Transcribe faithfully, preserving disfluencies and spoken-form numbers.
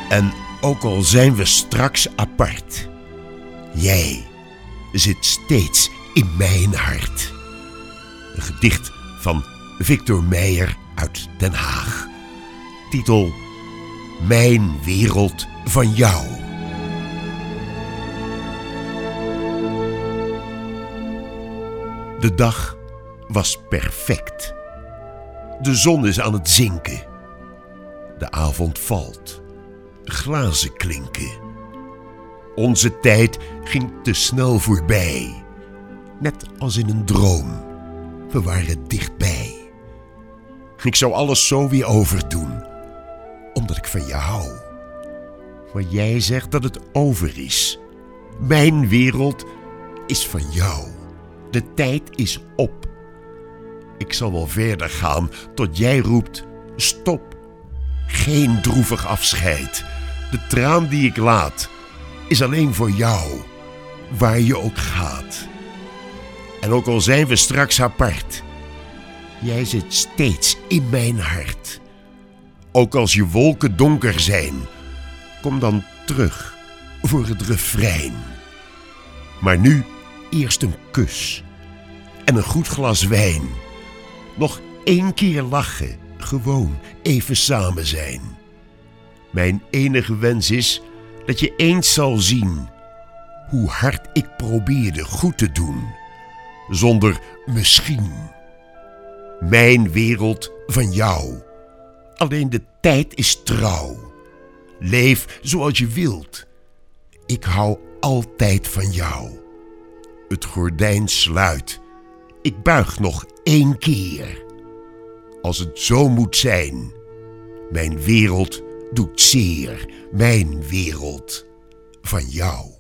En ook al zijn we straks apart, jij zit steeds in mijn hart. Een gedicht van Victor Meijer uit Den Haag. Titel: Mijn wereld van jou. De dag was perfect. De zon is aan het zinken. De avond valt. Glazen klinken. Onze tijd ging te snel voorbij. Net als in een droom. We waren dichtbij. Ik zou alles zo weer overdoen, omdat ik van je hou. Maar jij zegt dat het over is. Mijn wereld is van jou. De tijd is op. Ik zal wel verder gaan tot jij roept: stop. Geen droevig afscheid. De traan die ik laat is alleen voor jou, waar je ook gaat. En ook al zijn we straks apart, jij zit steeds in mijn hart. Ook als je wolken donker zijn, kom dan terug voor het refrein. Maar nu eerst een kus en een goed glas wijn. Nog één keer lachen, gewoon even samen zijn. Mijn enige wens is dat je eens zal zien hoe hard ik probeerde goed te doen, zonder misschien. Mijn wereld van jou. Alleen de tijd is trouw. Leef zoals je wilt. Ik hou altijd van jou. Het gordijn sluit. Ik buig nog één keer. Als het zo moet zijn. Mijn wereld doet zeer. Mijn wereld van jou.